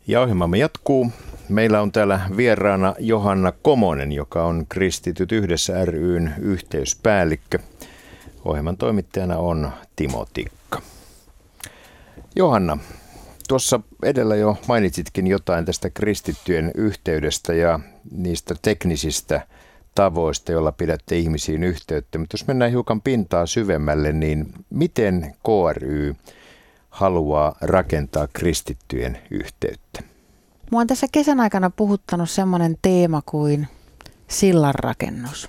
Ja ohjelmamme jatkuu. Meillä on täällä vieraana Johanna Komonen, joka on Kristityt yhdessä ry:n yhteyspäällikkö. Ohjelman toimittajana on Timo Tikka. Johanna, tuossa edellä jo mainitsitkin jotain tästä kristittyjen yhteydestä ja niistä teknisistä tavoista, joilla pidätte ihmisiin yhteyttä. Mutta jos mennään hiukan pintaa syvemmälle, niin miten KRY haluaa rakentaa kristittyjen yhteyttä? Mua on tässä kesän aikana puhuttanut semmoinen teema kuin sillanrakennus.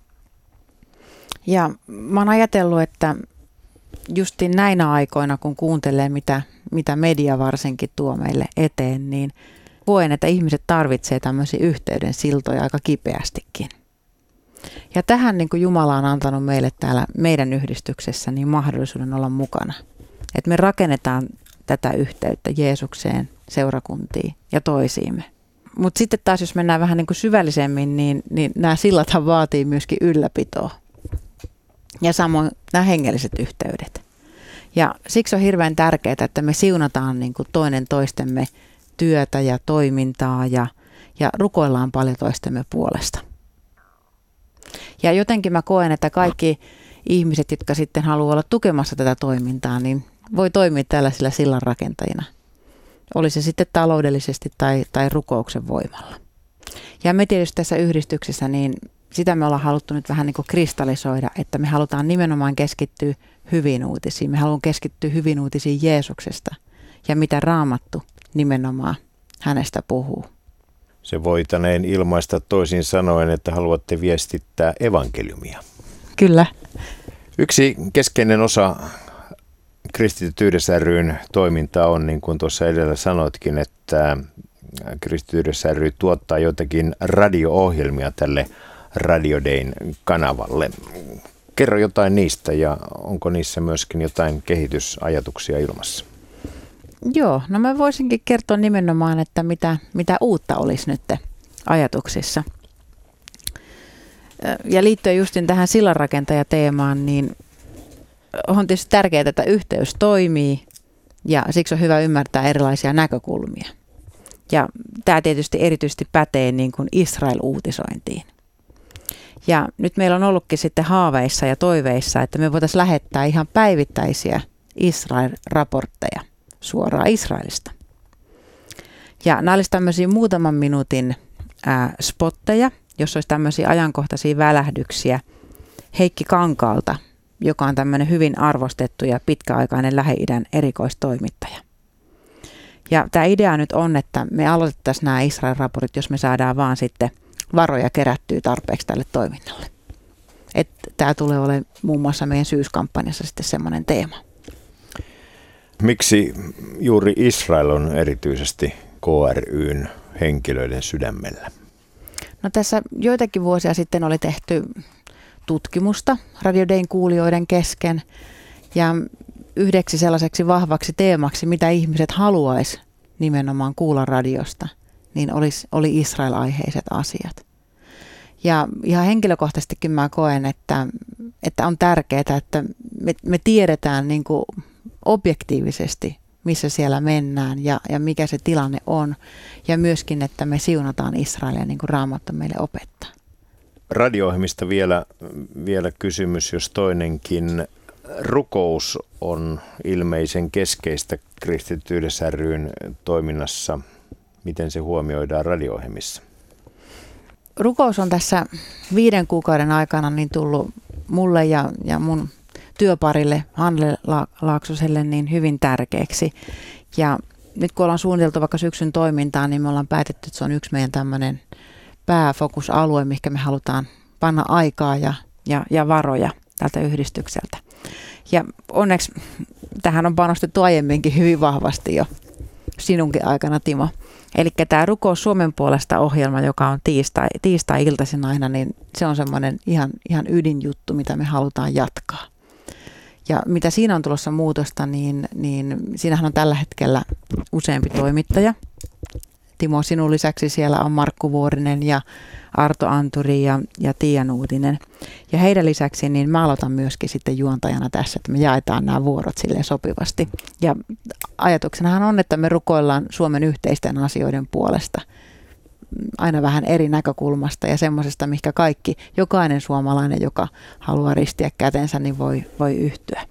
Ja mä oon ajatellut, että justiin näinä aikoina, kun kuuntelee, mitä media varsinkin tuo meille eteen, niin koen, että ihmiset tarvitsee tämmöisiä yhteyden siltoja aika kipeästikin. Ja tähän niin kuin Jumala on antanut meille täällä meidän yhdistyksessä niin mahdollisuuden olla mukana. Että me rakennetaan tätä yhteyttä Jeesukseen, seurakuntiin ja toisiimme. Mutta sitten taas, jos mennään vähän niin kuin syvällisemmin, niin nämä sillathan vaatii myöskin ylläpitoa. Ja samoin nämä hengelliset yhteydet. Ja siksi on hirveän tärkeää, että me siunataan niin kuin toinen toistemme työtä ja toimintaa ja rukoillaan paljon toistemme puolesta. Ja jotenkin mä koen, että kaikki ihmiset, jotka sitten haluaa olla tukemassa tätä toimintaa, niin voi toimia tällaisilla sillanrakentajina. Oli se sitten taloudellisesti tai rukouksen voimalla. Ja me tietysti tässä yhdistyksessä, niin sitä me ollaan haluttu nyt vähän niin kuin kristallisoida, että me halutaan nimenomaan keskittyä hyviin uutisiin. Me haluamme keskittyä hyviin uutisiin Jeesuksesta ja mitä Raamattu nimenomaan hänestä puhuu. Se voitaneen ilmaista toisin sanoen, että haluatte viestittää evankeliumia. Kyllä. Yksi keskeinen osa Kristityt yhdessä ry:n toimintaa on, niin kuin tuossa edellä sanoitkin, että Kristityt yhdessä ry tuottaa joitakin radio-ohjelmia tälle Radio Dayn kanavalle. Kerro jotain niistä ja onko niissä myöskin jotain kehitysajatuksia ilmassa? Joo, no mä voisinkin kertoa nimenomaan, että mitä uutta olisi nyt ajatuksissa. Ja liittyen justin tähän sillanrakentajateemaan, niin on tietysti tärkeää, että yhteys toimii ja siksi on hyvä ymmärtää erilaisia näkökulmia. Ja tämä tietysti erityisesti pätee niin kuin Israel-uutisointiin. Ja nyt meillä on ollutkin sitten haaveissa ja toiveissa, että me voitaisiin lähettää ihan päivittäisiä Israel-raportteja suoraan Israelista. Ja nämä olisi tämmöisiä muutaman minuutin spotteja, jos olisi tämmöisiä ajankohtaisia välähdyksiä Heikki Kankaalta, joka on tämmöinen hyvin arvostettu ja pitkäaikainen Lähi-idän erikoistoimittaja. Ja tämä idea nyt on, että me aloitettaisiin nämä Israel-raportit, jos me saadaan vaan sitten varoja kerättyä tarpeeksi tälle toiminnalle. Tämä tulee olemaan muun muassa meidän syyskampanjassa sitten semmoinen teema. Miksi juuri Israel on erityisesti KRY:n henkilöiden sydämellä? No tässä joitakin vuosia sitten oli tehty tutkimusta Radio Dayn kuulijoiden kesken ja yhdeksi sellaiseksi vahvaksi teemaksi, mitä ihmiset haluaisi nimenomaan kuulla radiosta, niin oli Israel-aiheiset asiat. Ja ihan henkilökohtaisestikin mä koen, että on tärkeää, että me tiedetään niin kuin objektiivisesti, missä siellä mennään ja mikä se tilanne on. Ja myöskin, että me siunataan Israelia niin kuin Raamattu meille opettaa. Radio-ohjelmista vielä kysymys, jos toinenkin. Rukous on ilmeisen keskeistä Kristityt yhdessä ry:n toiminnassa. Miten se huomioidaan radio-ohjelmissa? Rukous on tässä 5 kuukauden aikana niin tullut mulle ja mun työparille Hanle Laaksoselle niin hyvin tärkeäksi. Ja nyt kun ollaan suunniteltu vaikka syksyn toimintaa, niin me ollaan päätetty, että se on yksi meidän tämmöinen pääfokusalue, mihin me halutaan panna aikaa ja varoja tältä yhdistykseltä. Ja onneksi tähän on panostettu aiemminkin hyvin vahvasti jo sinunkin aikana, Timo. Eli tämä Rukous Suomen puolesta -ohjelma, joka on tiistai-iltaisin aina, niin se on semmoinen ihan ydinjuttu, mitä me halutaan jatkaa. Ja mitä siinä on tulossa muutosta, niin siinähän on tällä hetkellä useampi toimittaja. Timo, sinun lisäksi siellä on Markku Vuorinen ja Arto Anturi ja Tiia Nuutinen. Ja heidän lisäksi niin mä aloitan myöskin sitten juontajana tässä, että me jaetaan nämä vuorot silleen sopivasti. Ja ajatuksenahan on, että me rukoillaan Suomen yhteisten asioiden puolesta aina vähän eri näkökulmasta ja semmoisesta, mihinkä jokainen suomalainen, joka haluaa ristiä kätensä, niin voi yhtyä.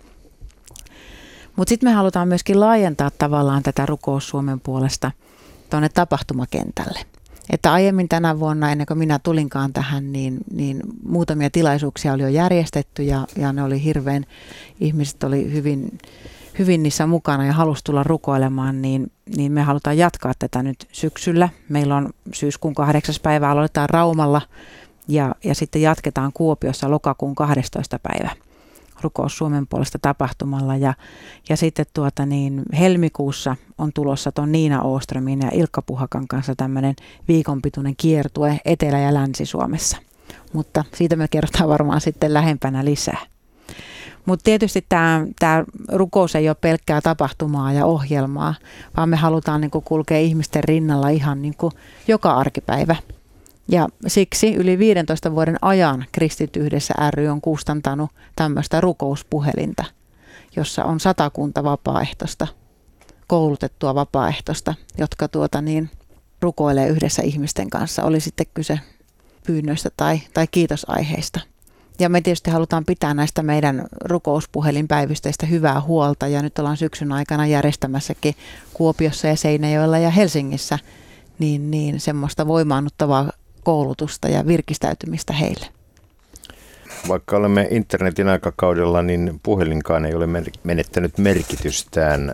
Mutta sitten me halutaan myöskin laajentaa tavallaan tätä Rukous Suomen puolesta tuonne tapahtumakentälle. Että aiemmin tänä vuonna, ennen kuin minä tulinkaan tähän, niin muutamia tilaisuuksia oli jo järjestetty ja ne oli ihmiset oli hyvin niissä mukana ja halusi tulla rukoilemaan, niin me halutaan jatkaa tätä nyt syksyllä. Meillä on syyskuun 8. päivä, aloitetaan Raumalla ja sitten jatketaan Kuopiossa lokakuun 12. päivä Rukous Suomen puolesta tapahtumalla. Ja sitten helmikuussa on tulossa tuon Niina Åströmin ja Ilkka Puhakan kanssa tämmöinen viikonpituinen kiertue Etelä- ja Länsi-Suomessa. Mutta siitä me kerrotaan varmaan sitten lähempänä lisää. Mutta tietysti tämä rukous ei ole pelkkää tapahtumaa ja ohjelmaa, vaan me halutaan niinku kulkea ihmisten rinnalla ihan niinku joka arkipäivä. Ja siksi yli 15 vuoden ajan Kristityt Yhdessä ry on kustantanut tämmöistä rukouspuhelinta, jossa on 100 vapaaehtoista, koulutettua vapaaehtoista, jotka rukoilee yhdessä ihmisten kanssa, oli sitten kyse pyynnöistä tai kiitosaiheista. Ja me tietysti halutaan pitää näistä meidän rukouspuhelinpäivysteistä hyvää huolta ja nyt ollaan syksyn aikana järjestämässäkin Kuopiossa ja Seinäjoella ja Helsingissä niin semmoista voimaannuttavaa koulutusta ja virkistäytymistä heille. Vaikka olemme internetin aikakaudella, niin puhelinkaan ei ole menettänyt merkitystään.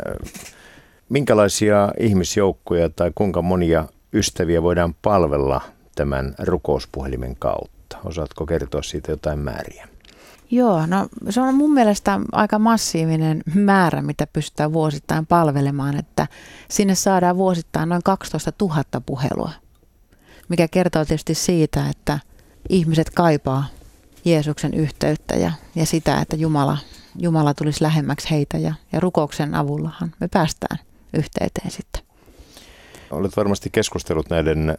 Minkälaisia ihmisjoukkoja tai kuinka monia ystäviä voidaan palvella tämän rukouspuhelimen kautta? Osaatko kertoa siitä jotain määriä? Joo, no se on mun mielestä aika massiivinen määrä, mitä pystytään vuosittain palvelemaan, että sinne saadaan vuosittain noin 12 000 puhelua, mikä kertoo tietysti siitä, että ihmiset kaipaa Jeesuksen yhteyttä ja sitä, että Jumala tulisi lähemmäksi heitä ja rukouksen avullahan me päästään yhteyteen sitten. Olet varmasti keskustellut näiden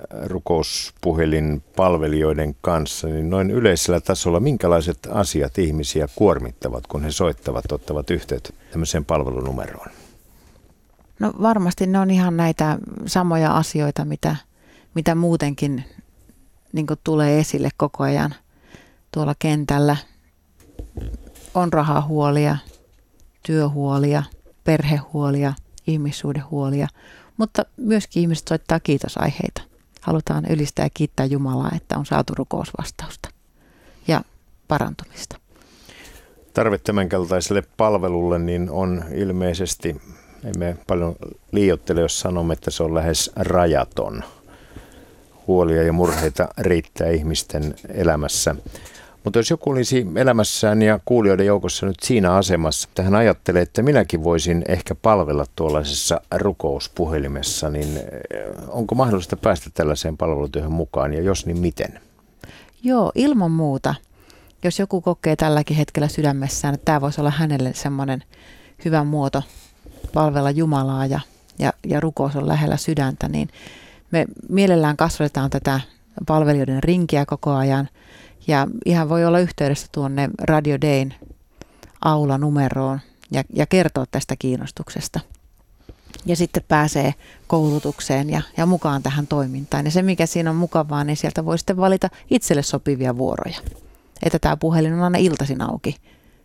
rukouspuhelinpalvelijoiden kanssa, niin noin yleisellä tasolla minkälaiset asiat ihmisiä kuormittavat, kun he ottavat yhteyttä tämmöiseen palvelunumeroon? No varmasti ne on ihan näitä samoja asioita, mitä muutenkin niin kuin tulee esille koko ajan tuolla kentällä. On rahahuolia, työhuolia, perhehuolia, ihmissuhdehuolia. Mutta myöskin ihmiset soittaa kiitosaiheita. Halutaan ylistää ja kiittää Jumalaa, että on saatu rukousvastausta ja parantumista. Tarve tämänkaltaiselle palvelulle niin on ilmeisesti, emme paljon liioittele, jos sanomme, että se on lähes rajaton. Huolia ja murheita riittää ihmisten elämässä. Mutta jos joku olisi elämässään ja kuulijoiden joukossa nyt siinä asemassa, että hän ajattelee, että minäkin voisin ehkä palvella tuollaisessa rukouspuhelimessa, niin onko mahdollista päästä tällaiseen palvelutyöhön mukaan ja jos niin miten? Joo, ilman muuta. Jos joku kokee tälläkin hetkellä sydämessään, että tämä voisi olla hänelle semmoinen hyvä muoto palvella Jumalaa ja rukous on lähellä sydäntä, niin me mielellään kasvatetaan tätä palvelijoiden rinkiä koko ajan. Ja ihan voi olla yhteydessä tuonne Radio Dayn aulanumeroon ja kertoa tästä kiinnostuksesta. Ja sitten pääsee koulutukseen ja mukaan tähän toimintaan. Ja se, mikä siinä on mukavaa, niin sieltä voi sitten valita itselle sopivia vuoroja. Että tämä puhelin on aina iltaisin auki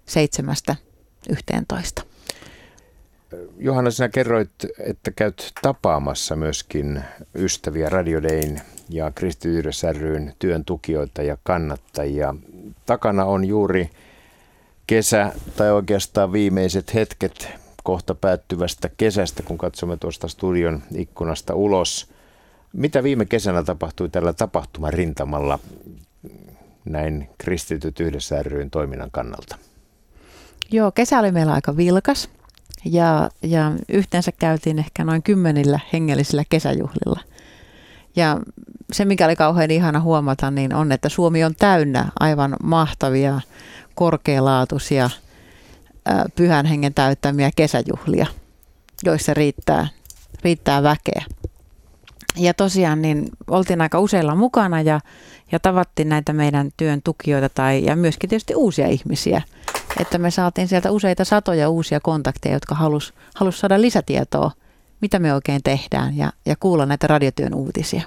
7–11. Johanna, sinä kerroit, että käyt tapaamassa myöskin ystäviä Radio Dayn ja Kristityt Yhdessä ry:n työn tukijoita ja kannattajia. Takana on juuri kesä tai oikeastaan viimeiset hetket kohta päättyvästä kesästä, kun katsomme tuosta studion ikkunasta ulos. Mitä viime kesänä tapahtui tällä tapahtumarintamalla näin Kristityt Yhdessä ry:n toiminnan kannalta? Joo, kesä oli meillä aika vilkas. Ja yhteensä käytiin ehkä noin 10 hengellisillä kesäjuhlilla. Ja se, mikä oli kauhean ihana huomata, niin on, että Suomi on täynnä aivan mahtavia, korkealaatuisia, pyhän hengen täyttämiä kesäjuhlia, joissa riittää väkeä. Ja tosiaan niin oltiin aika useilla mukana ja tavattiin näitä meidän työn tukijoita ja myöskin tietysti uusia ihmisiä. Että me saatiin sieltä useita satoja uusia kontakteja, jotka halusi saada lisätietoa, mitä me oikein tehdään ja kuulla näitä radiotyön uutisia.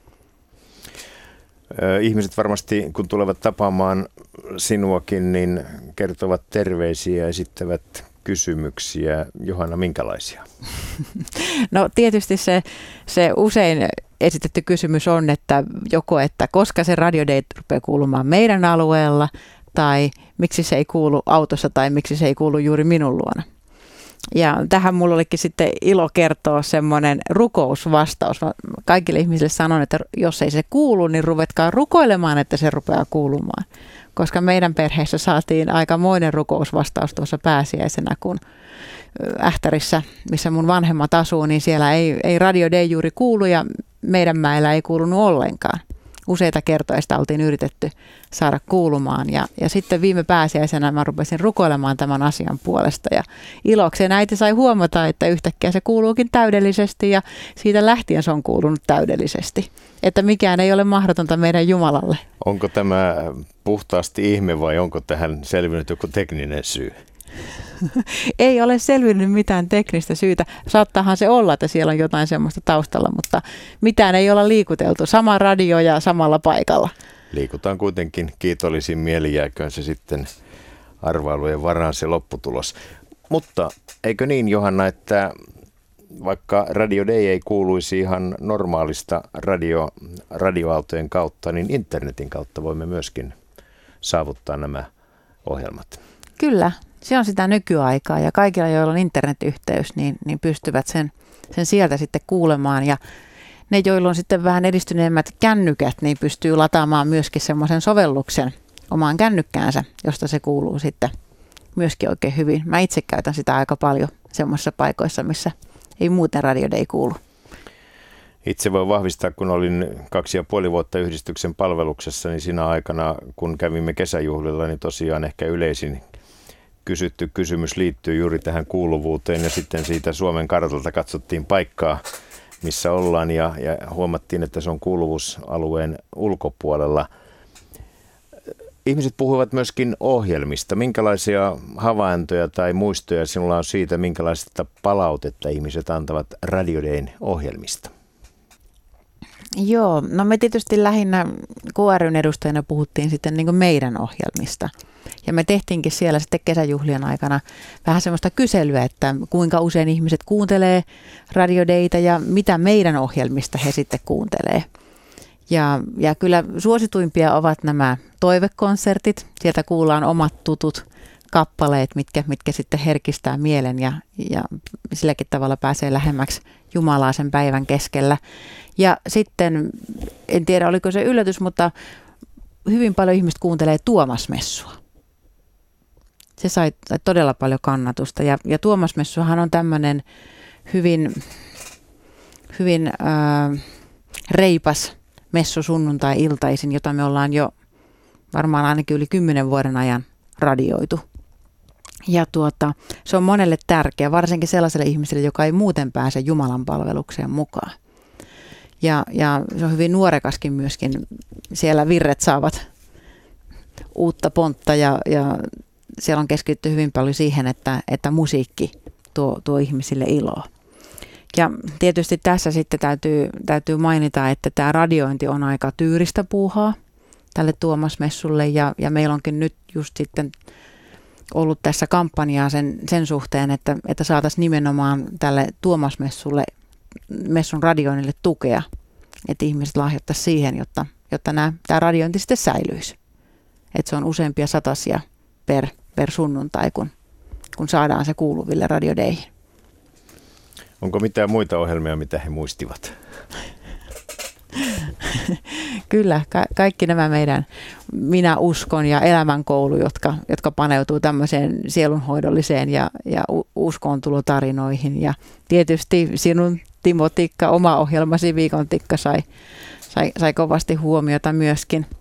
Ihmiset varmasti, kun tulevat tapaamaan sinuakin, niin kertovat terveisiä ja esittävät kysymyksiä. Johanna, minkälaisia? No tietysti se usein esitetty kysymys on, että koska se Radio Day rupeaa kuulumaan meidän alueella, tai miksi se ei kuulu autossa, tai miksi se ei kuulu juuri minun luona. Ja tähän mulla olikin sitten ilo kertoa semmoinen rukousvastaus. Mä kaikille ihmisille sanon, että jos ei se kuulu, niin ruvetkaa rukoilemaan, että se rupeaa kuulumaan. Koska meidän perheessä saatiin aikamoinen rukousvastaus tuossa pääsiäisenä, kun Ähtärissä, missä mun vanhemmat asuu, niin siellä ei Radio Day juuri kuulu ja meidän mäellä ei kuulunut ollenkaan. Useita kertoja sitä oltiin yritetty saada kuulumaan ja sitten viime pääsiäisenä mä rupesin rukoilemaan tämän asian puolesta ja ilokseen äiti sai huomata, että yhtäkkiä se kuuluukin täydellisesti ja siitä lähtien se on kuulunut täydellisesti, että mikään ei ole mahdotonta meidän Jumalalle. Onko tämä puhtaasti ihme vai onko tähän selvinnyt joku tekninen syy? Ei ole selvinnyt mitään teknistä syytä. Saattaahan se olla, että siellä on jotain semmoista taustalla, mutta mitään ei olla liikuteltu. Sama radio ja samalla paikalla. Liikutaan kuitenkin kiitollisin mieli, jääköön se sitten arvailujen varaan se lopputulos. Mutta eikö niin, Johanna, että vaikka Radio Day ei kuuluisi ihan normaalista radioaaltojen kautta, niin internetin kautta voimme myöskin saavuttaa nämä ohjelmat? Kyllä. Se on sitä nykyaikaa ja kaikilla, joilla on internetyhteys, niin pystyvät sen sieltä sitten kuulemaan. Ja ne, joilla on sitten vähän edistyneemmät kännykät, niin pystyy lataamaan myöskin semmoisen sovelluksen omaan kännykkäänsä, josta se kuuluu sitten myöskin oikein hyvin. Mä itse käytän sitä aika paljon semmoisissa paikoissa, missä ei muuten Radio Day kuulu. Itse voin vahvistaa, kun olin 2,5 vuotta yhdistyksen palveluksessa, niin siinä aikana, kun kävimme kesäjuhlilla, niin tosiaan ehkä yleisin kysytty kysymys liittyy juuri tähän kuuluvuuteen ja sitten siitä Suomen kartalta katsottiin paikkaa, missä ollaan ja huomattiin, että se on kuuluvuusalueen ulkopuolella. Ihmiset puhuvat myöskin ohjelmista. Minkälaisia havaintoja tai muistoja sinulla on siitä, minkälaista palautetta ihmiset antavat Radio Dayn ohjelmista? Joo, no me tietysti lähinnä KRY:n edustajana puhuttiin sitten niin kuin meidän ohjelmista. Ja me tehtiinkin siellä sitten kesäjuhlien aikana vähän semmoista kyselyä, että kuinka usein ihmiset kuuntelee Radio Dayta ja mitä meidän ohjelmista he sitten kuuntelee. Ja kyllä suosituimpia ovat nämä toivekonsertit. Sieltä kuullaan omat tutut kappaleet, mitkä sitten herkistää mielen ja silläkin tavalla pääsee lähemmäksi Jumalaa sen päivän keskellä. Ja sitten, en tiedä oliko se yllätys, mutta hyvin paljon ihmiset kuuntelee Tuomasmessua. Se sai todella paljon kannatusta ja Tuomasmessuhan on tämmöinen hyvin reipas messu sunnuntai-iltaisin, jota me ollaan jo varmaan ainakin yli 10 vuoden ajan radioitu. Ja se on monelle tärkeä, varsinkin sellaiselle ihmiselle, joka ei muuten pääse Jumalan palvelukseen mukaan. Ja se on hyvin nuorekaskin myöskin. Siellä virret saavat uutta pontta ja siellä on keskitytty hyvin paljon siihen, että musiikki tuo ihmisille iloa. Ja tietysti tässä sitten täytyy mainita, että tämä radiointi on aika tyyristä puuhaa tälle Tuomasmessulle ja meillä onkin nyt just sitten ollut tässä kampanjaa sen suhteen, että saataisiin nimenomaan tälle Tuomasmessulle, messun radioinnille tukea, että ihmiset lahjoittaisiin siihen, jotta tämä radiointi sitten säilyisi. Että se on useampia satasia per sunnuntai, kun saadaan se kuuluville Radio Dayhin. Onko mitään muita ohjelmia, mitä he muistivat? Kyllä, kaikki nämä meidän Minä uskon ja elämänkoulu, jotka paneutuu tämmöiseen sielunhoidolliseen ja uskoontulotarinoihin. Ja tietysti sinun Timo Tikka, oma ohjelmasi Viikon Tikka sai kovasti huomiota myöskin.